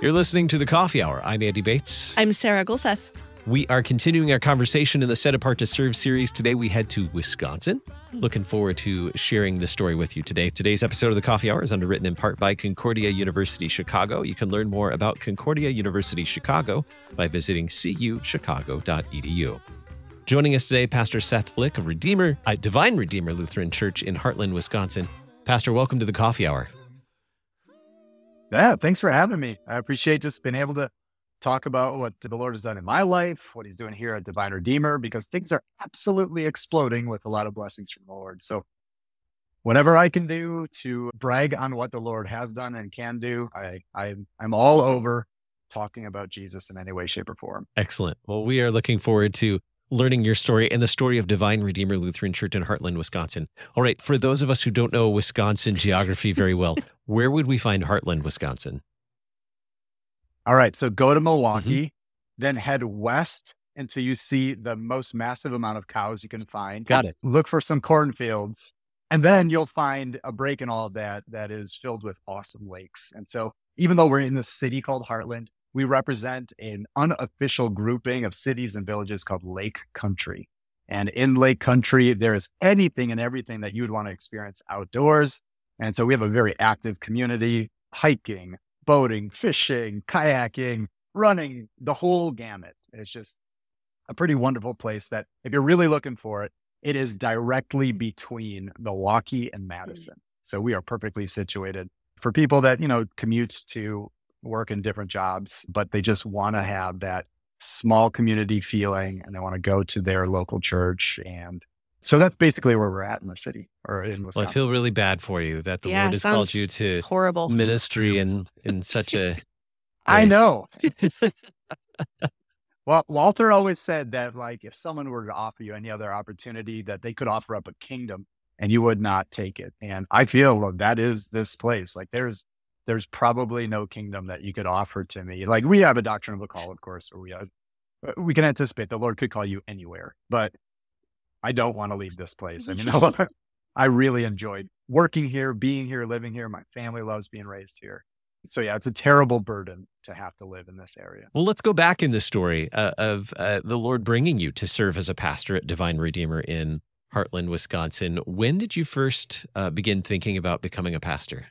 You're listening to The Coffee Hour. I'm Andy Bates. I'm Sarah Gulseth. We are continuing our conversation in the Set Apart to Serve series. Today we head to Wisconsin. Looking forward to sharing the story with you today. Today's episode of The Coffee Hour is underwritten in part by Concordia University Chicago. You can learn more about Concordia University Chicago by visiting cuchicago.edu. Joining us today, Pastor Seth Flick of Divine Redeemer Lutheran Church in Heartland, Wisconsin. Pastor, welcome to The Coffee Hour. Yeah, thanks for having me. I appreciate just being able to talk about what the Lord has done in my life, what he's doing here at Divine Redeemer, because things are absolutely exploding with a lot of blessings from the Lord. So whatever I can do to brag on what the Lord has done and can do, I'm all over talking about Jesus in any way, shape, or form. Excellent. Well, we are looking forward to learning your story and the story of Divine Redeemer Lutheran Church in Heartland, Wisconsin. All right, for those of us who don't know Wisconsin geography very well, where would we find Heartland, Wisconsin? All right, so go to Milwaukee, then head west until you see the most massive amount of cows you can find. Got it. Look for some cornfields, and then you'll find a break in all of that is filled with awesome lakes. And so even though we're in the city called Heartland, we represent an unofficial grouping of cities and villages called Lake Country. And in Lake Country, there is anything and everything that you would want to experience outdoors. And so we have a very active community, hiking, boating, fishing, kayaking, running, the whole gamut. It's just a pretty wonderful place that if you're really looking for it, it is directly between Milwaukee and Madison. So we are perfectly situated for people that, commute to work in different jobs, but they just want to have that small community feeling and they want to go to their local church. And so that's basically where we're at in the city or in Wisconsin. Well, I feel really bad for you that the Lord has called you to horrible ministry in such a place. I know. Well, Walter always said that if someone were to offer you any other opportunity, that they could offer up a kingdom and you would not take it. And I feel that is this place. There's probably no kingdom that you could offer to me. We have a doctrine of the call, of course, or we can anticipate the Lord could call you anywhere, but I don't want to leave this place. I really enjoyed working here, being here, living here. My family loves being raised here. So yeah, it's a terrible burden to have to live in this area. Well, let's go back in the story of the Lord bringing you to serve as a pastor at Divine Redeemer in Heartland, Wisconsin. When did you first begin thinking about becoming a pastor?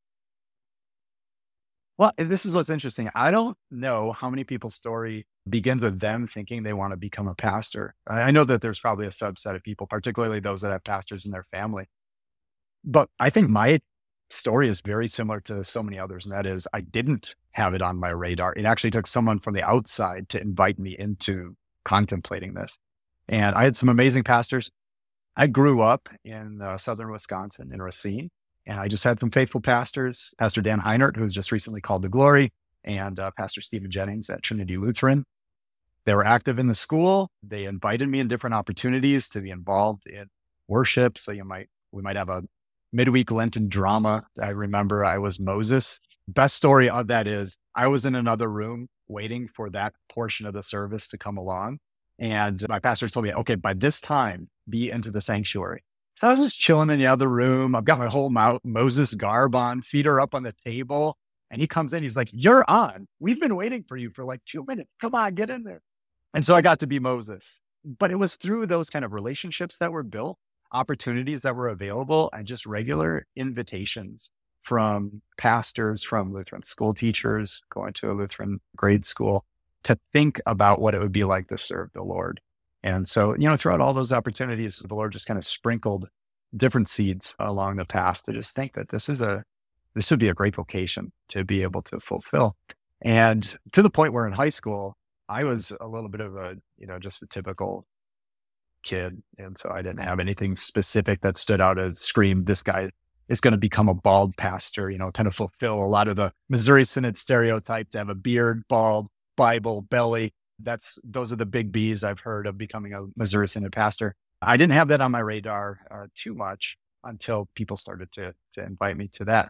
Well, this is what's interesting. I don't know how many people's story begins with them thinking they want to become a pastor. I know that there's probably a subset of people, particularly those that have pastors in their family. But I think my story is very similar to so many others, and that is I didn't have it on my radar. It actually took someone from the outside to invite me into contemplating this. And I had some amazing pastors. I grew up in southern Wisconsin, in Racine. And I just had some faithful pastors, Pastor Dan Heinert, who was just recently called to glory, and Pastor Stephen Jennings at Trinity Lutheran. They were active in the school. They invited me in different opportunities to be involved in worship. So we might have a midweek Lenten drama. I remember I was Moses. Best story of that is I was in another room waiting for that portion of the service to come along. And my pastor told me, okay, by this time, be into the sanctuary. So I was just chilling in the other room. I've got my whole Moses garb on, feet are up on the table. And he comes in, he's like, "You're on. We've been waiting for you for 2 minutes. Come on, get in there." And so I got to be Moses. But it was through those kind of relationships that were built, opportunities that were available, and just regular invitations from pastors, from Lutheran school teachers, going to a Lutheran grade school, to think about what it would be like to serve the Lord. And so, throughout all those opportunities, the Lord just kind of sprinkled different seeds along the path to just think that this would be a great vocation to be able to fulfill. And to the point where in high school, I was a little bit of just a typical kid. And so I didn't have anything specific that stood out as screamed, this guy is going to become a bald pastor, kind of fulfill a lot of the Missouri Synod stereotype to have a beard, bald, Bible, belly. Those are the big B's I've heard of becoming a Missouri Synod pastor. I didn't have that on my radar too much until people started to invite me to that.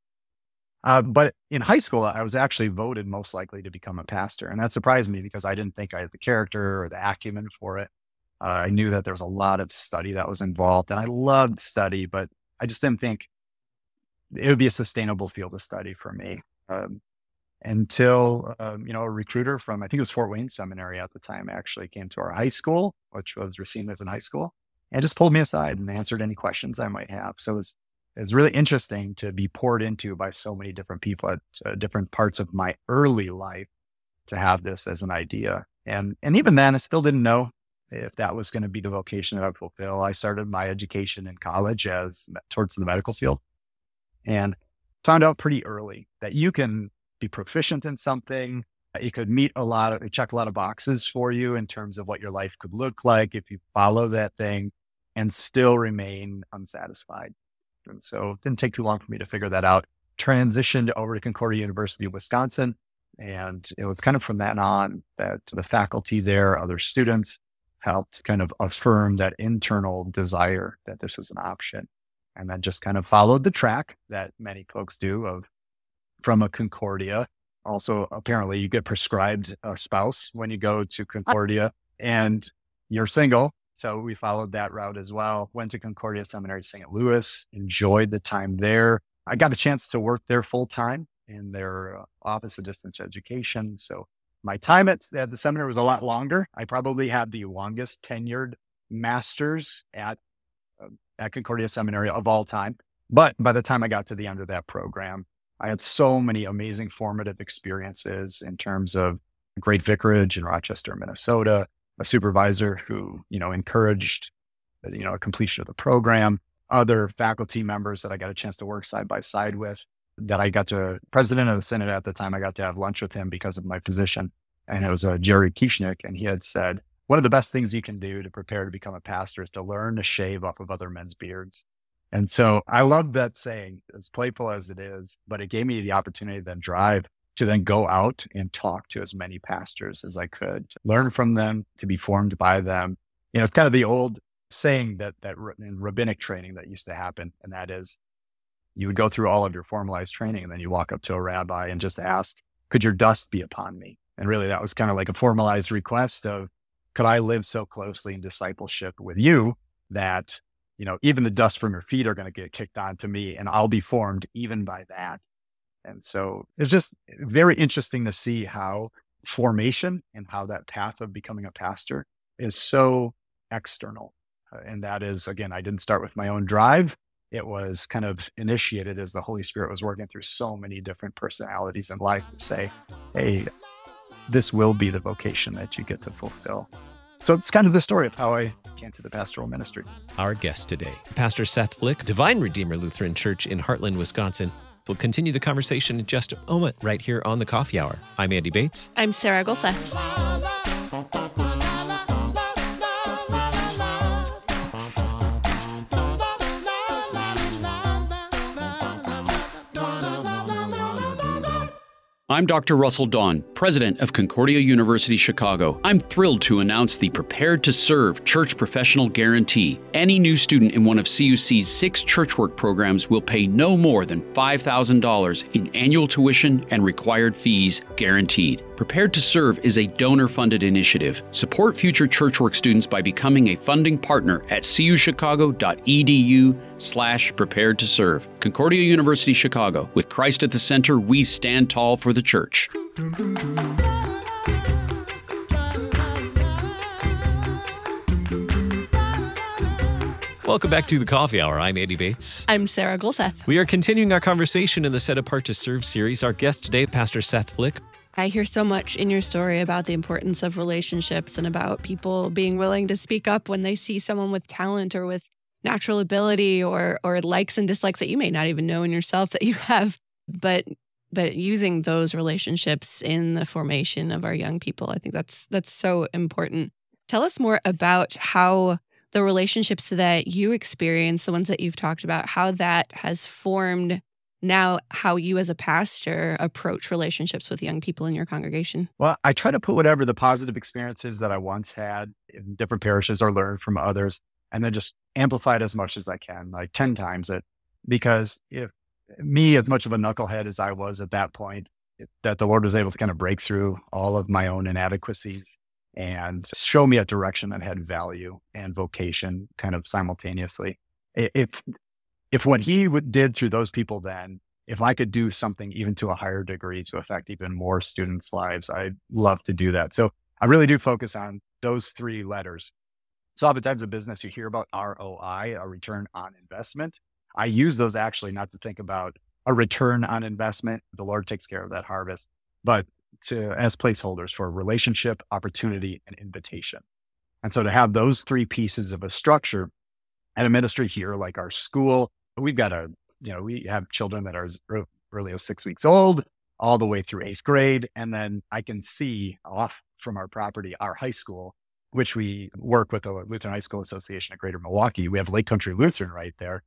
But in high school, I was actually voted most likely to become a pastor. And that surprised me because I didn't think I had the character or the acumen for it. I knew that there was a lot of study that was involved, and I loved study, but I just didn't think it would be a sustainable field of study for me. until, a recruiter from, I think it was Fort Wayne Seminary at the time, actually came to our high school, which was Racine Lutheran High School, and just pulled me aside and answered any questions I might have. So it's really interesting to be poured into by so many different people at different parts of my early life to have this as an idea. And even then, I still didn't know if that was going to be the vocation that I would fulfill. I started my education in college towards the medical field, and found out pretty early that you can be proficient in something. It could check a lot of boxes for you in terms of what your life could look like if you follow that thing and still remain unsatisfied. And so it didn't take too long for me to figure that out. Transitioned over to Concordia University of Wisconsin. And it was kind of from that on that the faculty there, other students, helped kind of affirm that internal desire that this is an option. And then just kind of followed the track that many folks do from a Concordia. Also, apparently you get prescribed a spouse when you go to Concordia and you're single. So we followed that route as well. Went to Concordia Seminary St. Louis, enjoyed the time there. I got a chance to work there full time in their Office of Distance Education. So my time at the seminary was a lot longer. I probably had the longest tenured masters at Concordia Seminary of all time. But by the time I got to the end of that program, I had so many amazing formative experiences in terms of a great vicarage in Rochester, Minnesota, a supervisor who, encouraged, a completion of the program, other faculty members that I got a chance to work side by side with, that I got to, president of the Synod at the time, I got to have lunch with him because of my position. And it was Jerry Kieschnick. And he had said, one of the best things you can do to prepare to become a pastor is to learn to shave off of other men's beards. And so I love that saying, as playful as it is, but it gave me the opportunity to then drive to then go out and talk to as many pastors as I could, to learn from them, to be formed by them. It's kind of the old saying that in rabbinic training that used to happen. And that is, you would go through all of your formalized training and then you walk up to a rabbi and just ask, could your dust be upon me? And really that was kind of like a formalized request of, could I live so closely in discipleship with you that, even the dust from your feet are going to get kicked onto me and I'll be formed even by that. And so it's just very interesting to see how formation and how that path of becoming a pastor is so external. And that is, again, I didn't start with my own drive. It was kind of initiated as the Holy Spirit was working through so many different personalities in life to say, hey, this will be the vocation that you get to fulfill. So it's kind of the story of how I came to the pastoral ministry. Our guest today, Pastor Seth Flick, Divine Redeemer Lutheran Church in Heartland, Wisconsin. We'll continue the conversation in just a moment right here on the Coffee Hour. I'm Andy Bates. I'm Sarah Golseth. I'm Dr. Russell Dawn, president of Concordia University Chicago. I'm thrilled to announce the Prepared to Serve Church Professional Guarantee. Any new student in one of CUC's 6 church work programs will pay no more than $5,000 in annual tuition and required fees guaranteed. Prepared to Serve is a donor-funded initiative. Support future church work students by becoming a funding partner at cuchicago.edu/prepared to serve. Concordia University Chicago. With Christ at the center, we stand tall for the church. Welcome back to the Coffee Hour. I'm Andy Bates. I'm Sarah Golseth. We are continuing our conversation in the Set Apart to Serve series. Our guest today, Pastor Seth Flick. I hear so much in your story about the importance of relationships and about people being willing to speak up when they see someone with talent or with natural ability or likes and dislikes that you may not even know in yourself that you have, but using those relationships in the formation of our young people. I think that's so important. Tell us more about how the relationships that you experience, the ones that you've talked about, how that has formed now how you as a pastor approach relationships with young people in your congregation. Well, I try to put whatever the positive experiences that I once had in different parishes or learned from others, and then just amplify it as much as I can, like 10 times it. Because if me, as much of a knucklehead as I was at that point, that the Lord was able to kind of break through all of my own inadequacies and show me a direction that had value and vocation kind of simultaneously. If what he did through those people then if I could do something even to a higher degree to affect even more students' lives, I'd love to do that. So I really do focus on those three letters. So oftentimes in business, you hear about ROI, a return on investment. I use those actually not to think about a return on investment. The Lord takes care of that harvest, but as placeholders for relationship, opportunity, and invitation. And so to have those three pieces of a structure at a ministry here, like our school, we've got we have children that are as early as 6 weeks old, all the way through 8th grade. And then I can see off from our property, our high school, which we work with the Lutheran High School Association of Greater Milwaukee. We have Lake Country Lutheran right there,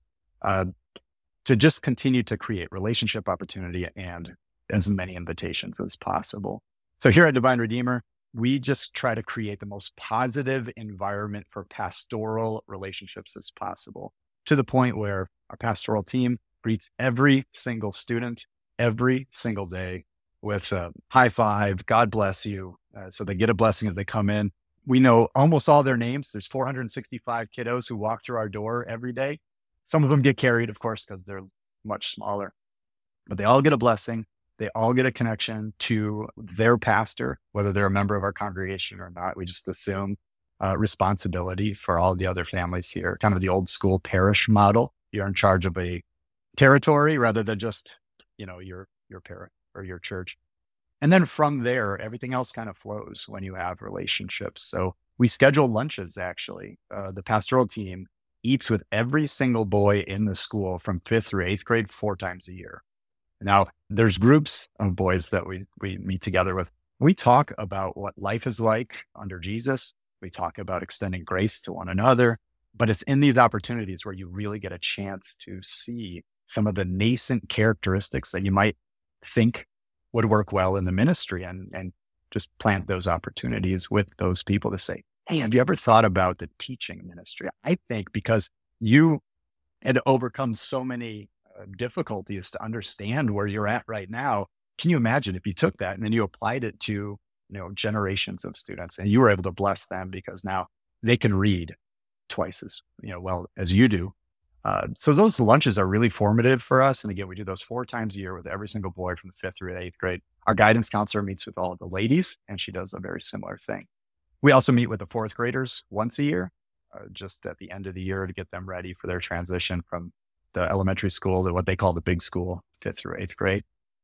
to just continue to create relationship opportunity and as many invitations as possible. So here at Divine Redeemer, we just try to create the most positive environment for pastoral relationships as possible, to the point where our pastoral team greets every single student every single day with a high five, God bless you. So they get a blessing as they come in. We know almost all their names. There's 465 kiddos who walk through our door every day. Some of them get carried, of course, because they're much smaller, but they all get a blessing. They all get a connection to their pastor, whether they're a member of our congregation or not. We just assume responsibility for all the other families here, kind of the old school parish model. You're in charge of a territory rather than just, your parish or your church. And then from there, everything else kind of flows when you have relationships. So we schedule lunches, actually. The pastoral team eats with every single boy in the school from 5th through 8th grade 4 times a year. Now, there's groups of boys that we meet together with. We talk about what life is like under Jesus. We talk about extending grace to one another, but it's in these opportunities where you really get a chance to see some of the nascent characteristics that you might think would work well in the ministry, and just plant those opportunities with those people to say, hey, have you ever thought about the teaching ministry? I think because you had overcome so many difficulties to understand where you're at right now. Can you imagine if you took that and then you applied it to, generations of students, and you were able to bless them because now they can read twice as, well as you do. So those lunches are really formative for us. And again, we do those 4 times a year with every single boy from the 5th through 8th grade. Our guidance counselor meets with all of the ladies, and she does a very similar thing. We also meet with the 4th graders once a year, just at the end of the year, to get them ready for their transition from the elementary school to what they call the big school, 5th through 8th grade.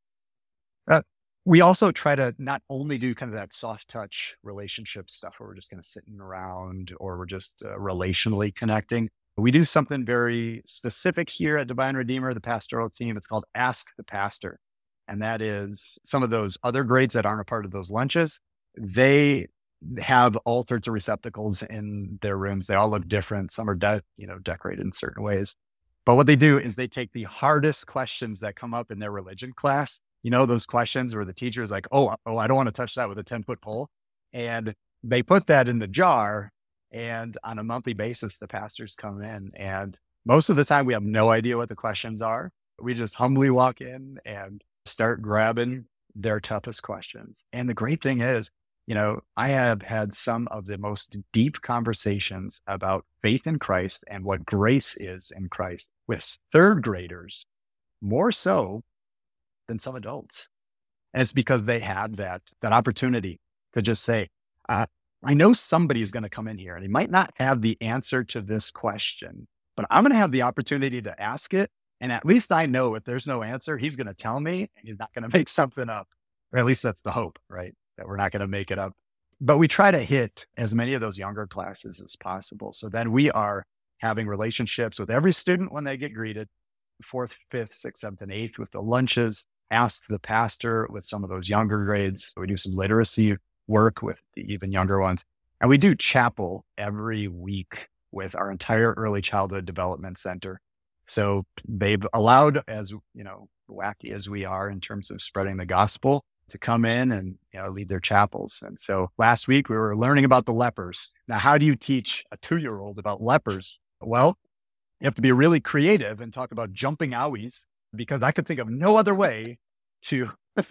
We also try to not only do kind of that soft touch relationship stuff where we're just kind of sitting around or we're just relationally connecting. We do something very specific here at Divine Redeemer, the pastoral team. It's called Ask the Pastor. And that is some of those other grades that aren't a part of those lunches. They have all sorts of receptacles in their rooms. They all look different. Some are decorated in certain ways. But what they do is they take the hardest questions that come up in their religion class. Those questions where the teacher is like, oh, I don't want to touch that with a 10-foot pole. And they put that in the jar. And on a monthly basis, the pastors come in, and most of the time we have no idea what the questions are. We just humbly walk in and start grabbing their toughest questions. And the great thing is, I have had some of the most deep conversations about faith in Christ and what grace is in Christ with 3rd graders, more so than some adults. And it's because they had that opportunity to just say, I know somebody is going to come in here and he might not have the answer to this question, but I'm going to have the opportunity to ask it. And at least I know if there's no answer, he's going to tell me, and he's not going to make something up. Or at least that's the hope, right? That we're not going to make it up. But we try to hit as many of those younger classes as possible. So then we are having relationships with every student when they get greeted, 4th, 5th, 6th, 7th, and 8th with the lunches, Ask the Pastor with some of those younger grades. We do some literacy work with the even younger ones. And we do chapel every week with our entire early childhood development center. So they've allowed, as wacky as we are in terms of spreading the gospel, to come in and lead their chapels. And so last week we were learning about the lepers. Now, how do you teach a 2-year-old about lepers? Well, you have to be really creative and talk about jumping owies, because I could think of no other way to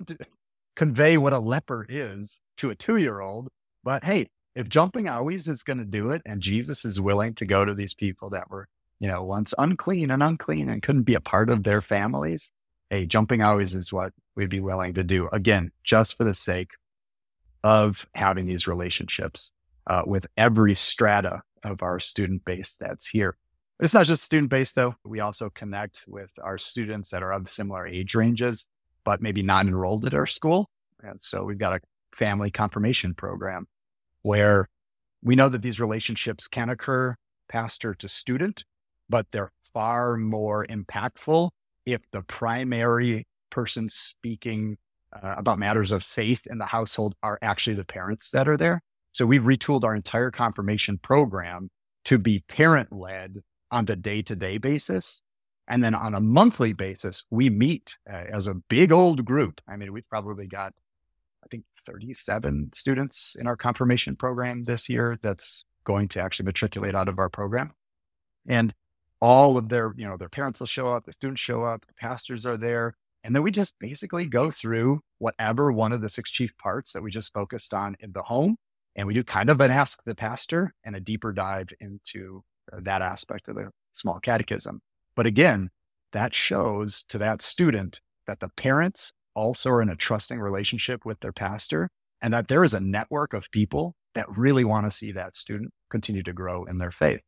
convey what a leper is to a 2-year-old. But hey, if jumping owies is going to do it, and Jesus is willing to go to these people that were, once unclean and couldn't be a part of their families, hey, jumping hours is what we'd be willing to do. Again, just for the sake of having these relationships with every strata of our student base that's here. But it's not just student base though. We also connect with our students that are of similar age ranges, but maybe not enrolled at our school. And so we've got a family confirmation program where we know that these relationships can occur pastor to student, but they're far more impactful if the primary person speaking about matters of faith in the household are actually the parents that are there. So we've retooled our entire confirmation program to be parent-led on the day-to-day basis. And then on a monthly basis, we meet as a big old group. I mean, we've probably got, I think, 37 students in our confirmation program this year that's going to actually matriculate out of our program. And all of their parents will show up, the students show up, the pastors are there. And then we just basically go through whatever one of the 6 chief parts that we just focused on in the home. And we do kind of an ask the pastor and a deeper dive into that aspect of the small catechism. But again, that shows to that student that the parents also are in a trusting relationship with their pastor and that there is a network of people that really want to see that student continue to grow in their faith.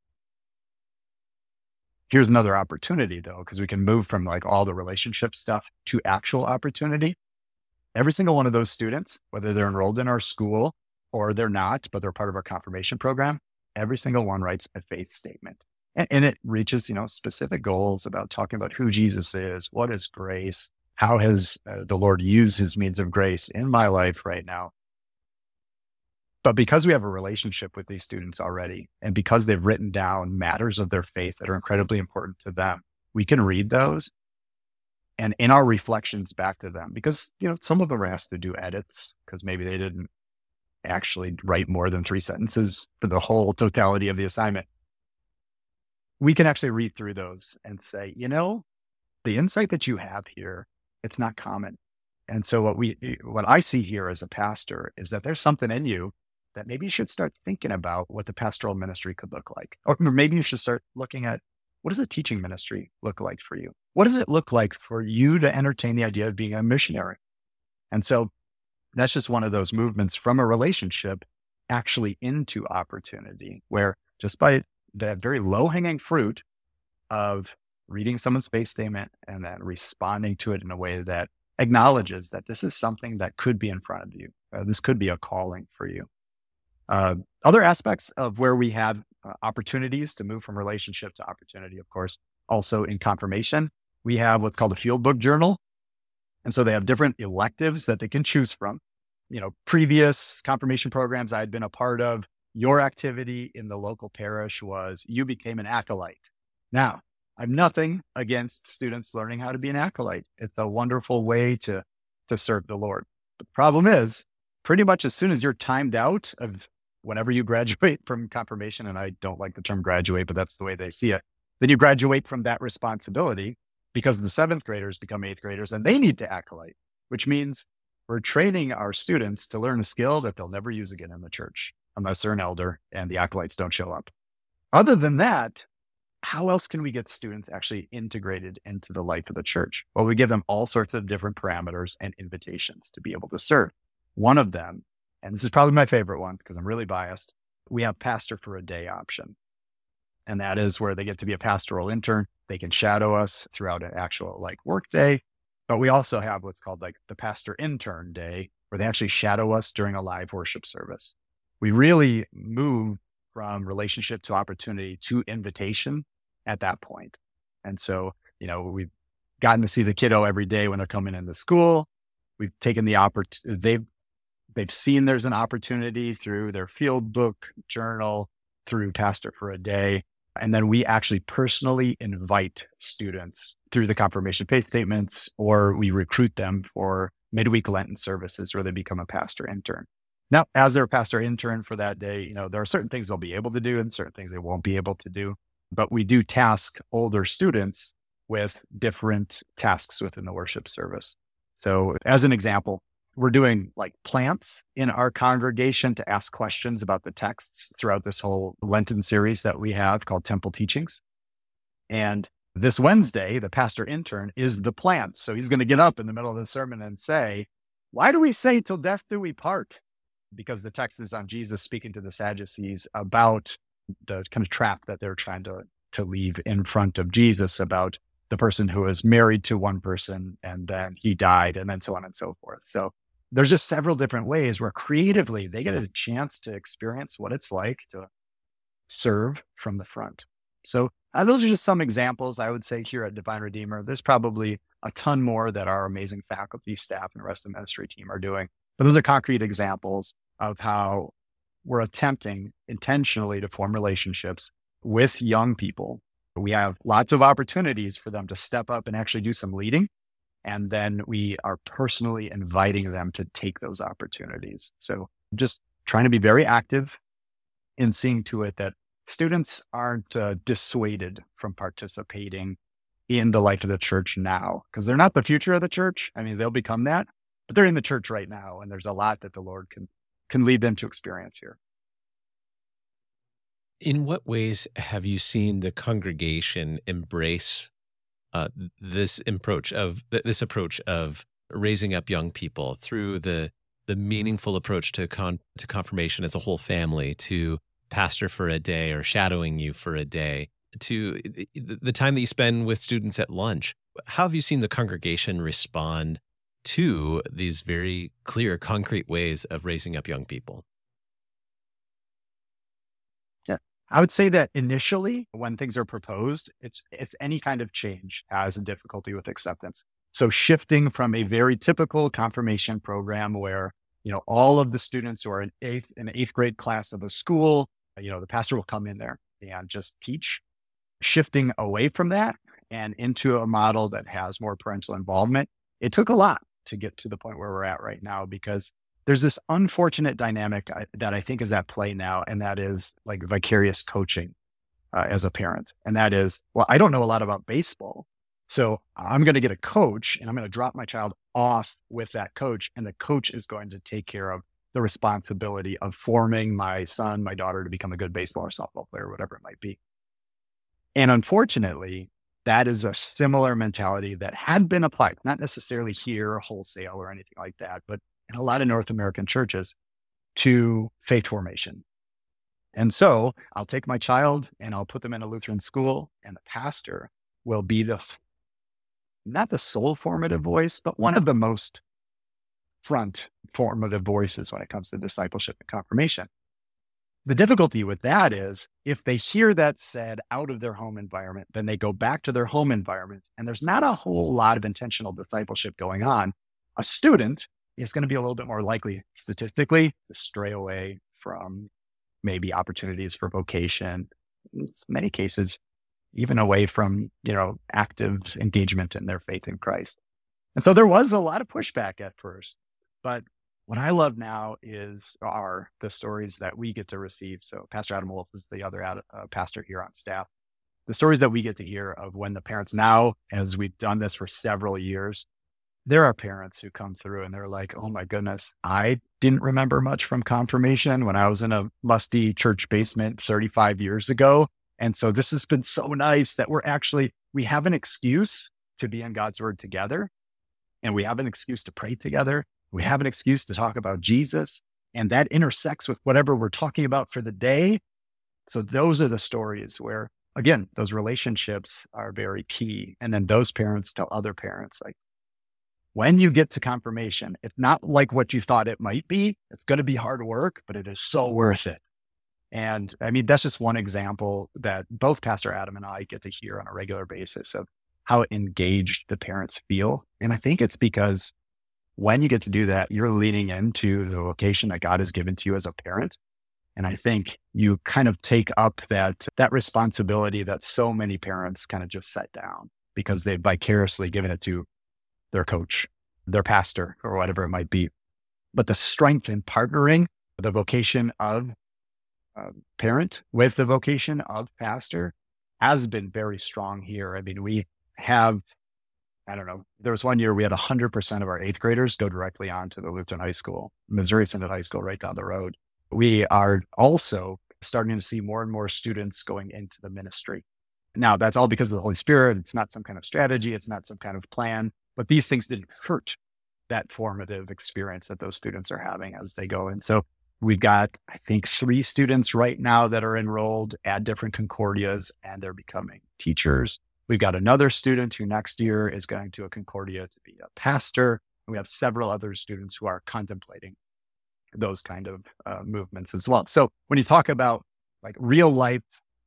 Here's another opportunity though, because we can move from like all the relationship stuff to actual opportunity. Every single one of those students, whether they're enrolled in our school or they're not, but they're part of our confirmation program, every single one writes a faith statement. And it reaches, specific goals about talking about who Jesus is, what is grace, how has the Lord used his means of grace in my life right now. But because we have a relationship with these students already, and because they've written down matters of their faith that are incredibly important to them, we can read those and in our reflections back to them, because, some of them are asked to do edits because maybe they didn't actually write more than 3 sentences for the whole totality of the assignment. We can actually read through those and say, the insight that you have here, it's not common. And so what I see here as a pastor is that there's something in you that maybe you should start thinking about what the pastoral ministry could look like. Or maybe you should start looking at, what does a teaching ministry look like for you? What does it look like for you to entertain the idea of being a missionary? And so that's just one of those movements from a relationship actually into opportunity, where just by that very low hanging fruit of reading someone's faith statement and then responding to it in a way that acknowledges that this is something that could be in front of you. This could be a calling for you. Other aspects of where we have opportunities to move from relationship to opportunity, of course, also in confirmation, we have what's called a field book journal. And so they have different electives that they can choose from. Previous confirmation programs I'd been a part of, your activity in the local parish was you became an acolyte. Now, I'm nothing against students learning how to be an acolyte. It's a wonderful way to serve the Lord. The problem is, pretty much as soon as you're timed out of whenever you graduate from confirmation, and I don't like the term graduate, but that's the way they see it, then you graduate from that responsibility because the 7th graders become 8th graders and they need to acolyte, which means we're training our students to learn a skill that they'll never use again in the church unless they're an elder and the acolytes don't show up. Other than that, how else can we get students actually integrated into the life of the church? Well, we give them all sorts of different parameters and invitations to be able to serve. One of them, and this is probably my favorite one because I'm really biased, we have pastor for a day option. And that is where they get to be a pastoral intern. They can shadow us throughout an actual work day. But we also have what's called the pastor intern day, where they actually shadow us during a live worship service. We really move from relationship to opportunity to invitation at that point. And so, we've gotten to see the kiddo every day when they're coming into school. We've taken the opportunity, they've seen there's an opportunity through their field book journal, through pastor for a day. And then we actually personally invite students through the confirmation faith statements, or we recruit them for midweek Lenten services where they become a pastor intern. Now, as their pastor intern for that day, there are certain things they'll be able to do and certain things they won't be able to do. But we do task older students with different tasks within the worship service. So as an example, we're doing plants in our congregation to ask questions about the texts throughout this whole Lenten series that we have called Temple Teachings. And This Wednesday, the pastor intern is the plant. So he's going to get up in the middle of the sermon and say, why do we say till death do we part? Because the text is on Jesus speaking to the Sadducees about the kind of trap that they're trying to leave in front of Jesus about the person who is married to one person and then he died and then so on and so forth. So there's just several different ways where creatively they get a chance to experience what it's like to serve from the front. So those are just some examples, I would say, here at Divine Redeemer. There's probably a ton more that our amazing faculty, staff, and the rest of the ministry team are doing. But those are concrete examples of how we're attempting intentionally to form relationships with young people. We have lots of opportunities for them to step up and actually do some leading. And then we are personally inviting them to take those opportunities. So just trying to be very active in seeing to it that students aren't dissuaded from participating in the life of the church now, because they're not the future of the church. I mean, they'll become that, but they're in the church right now. And there's a lot that the Lord can lead them to experience here. In what ways have you seen the congregation embrace this approach of raising up young people through the meaningful approach to confirmation as a whole family, to pastor for a day or shadowing you for a day, to the time that you spend with students at lunch? How have you seen the congregation respond to these very clear, concrete ways of raising up young people? I would say that initially, when things are proposed, it's any kind of change has a difficulty with acceptance. So shifting from a very typical confirmation program where, all of the students who are in eighth grade class of a school, the pastor will come in there and just teach, shifting away from that and into a model that has more parental involvement. It took a lot to get to the point where we're at right now, because there's this unfortunate dynamic that I think is at play now, and that is like vicarious coaching as a parent. And that is, well, I don't know a lot about baseball, so I'm going to get a coach and I'm going to drop my child off with that coach, and the coach is going to take care of the responsibility of forming my son, my daughter to become a good baseball or softball player, whatever it might be. And unfortunately, that is a similar mentality that had been applied, not necessarily here wholesale or anything like that, but in a lot of North American churches, to faith formation. And so I'll take my child and I'll put them in a Lutheran school, and the pastor will be not the sole formative voice, but one of the most front formative voices when it comes to discipleship and confirmation. The difficulty with that is if they hear that said out of their home environment, then they go back to their home environment and there's not a whole lot of intentional discipleship going on. A student is going to be a little bit more likely statistically to stray away from maybe opportunities for vocation, in many cases, even away from, active engagement in their faith in Christ. And so there was a lot of pushback at first, but what I love now are the stories that we get to receive. So Pastor Adam Wolf is the other pastor here on staff. The stories that we get to hear of when the parents now, as we've done this for several years, there are parents who come through and they're like, oh my goodness, I didn't remember much from confirmation when I was in a musty church basement 35 years ago. And so this has been so nice that we have an excuse to be in God's word together. And we have an excuse to pray together. We have an excuse to talk about Jesus, and that intersects with whatever we're talking about for the day. So those are the stories where, again, those relationships are very key. And then those parents tell other parents, like, when you get to confirmation, it's not like what you thought it might be. It's going to be hard work, but it is so worth it. And I mean, that's just one example that both Pastor Adam and I get to hear on a regular basis of how engaged the parents feel. And I think it's because when you get to do that, you're leaning into the vocation that God has given to you as a parent. And I think you kind of take up that responsibility that so many parents kind of just set down because they've vicariously given it to their coach, their pastor, or whatever it might be. But the strength in partnering the vocation of parent with the vocation of pastor has been very strong here. I mean, we have, there was one year we had 100% of our eighth graders go directly on to the Lutheran High School, Missouri Synod High School right down the road. We are also starting to see more and more students going into the ministry. Now, that's all because of the Holy Spirit. It's not some kind of strategy. It's not some kind of plan. But these things didn't hurt that formative experience that those students are having as they go. And so we've got, I think, 3 students right now that are enrolled at different Concordias, and they're becoming teachers. We've got another student who next year is going to a Concordia to be a pastor. And we have several other students who are contemplating those kind of movements as well. So when you talk about like real life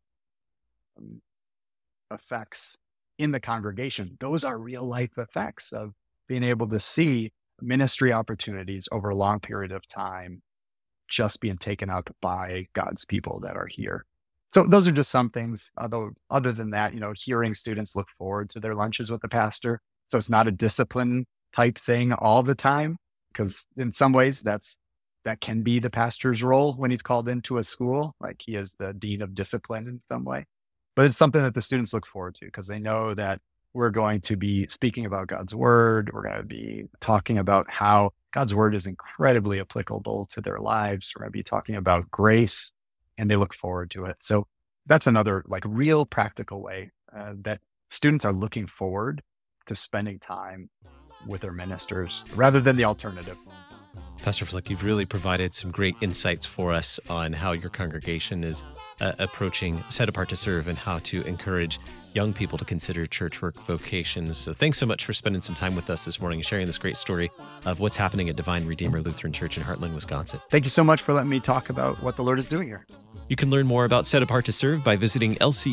effects in the congregation, those are real life effects of being able to see ministry opportunities over a long period of time just being taken up by God's people that are here. So those are just some things. Although other than that, hearing students look forward to their lunches with the pastor. So it's not a discipline type thing all the time, because in some ways that can be the pastor's role when he's called into a school, like he is the dean of discipline in some way. But it's something that the students look forward to because they know that we're going to be speaking about God's word. We're going to be talking about how God's word is incredibly applicable to their lives. We're going to be talking about grace, and they look forward to it. So that's another like real practical way that students are looking forward to spending time with their ministers rather than the alternative. Pastor Flick, you've really provided some great insights for us on how your congregation is approaching Set Apart to Serve and how to encourage young people to consider church work vocations. So thanks so much for spending some time with us this morning and sharing this great story of what's happening at Divine Redeemer Lutheran Church in Heartland, Wisconsin. Thank you so much for letting me talk about what the Lord is doing here. You can learn more about Set Apart to Serve by visiting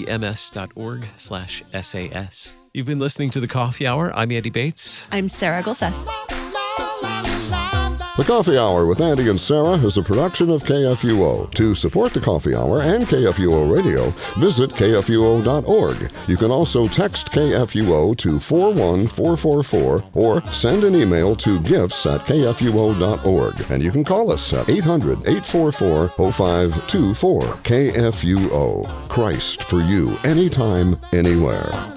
lcms.org/SAS. You've been listening to The Coffee Hour. I'm Andy Bates. I'm Sarah Golseth. The Coffee Hour with Andy and Sarah is a production of KFUO. To support the Coffee Hour and KFUO Radio, visit KFUO.org. You can also text KFUO to 41444 or send an email to gifts@KFUO.org. And you can call us at 800-844-0524. KFUO. Christ for you, anytime, anywhere.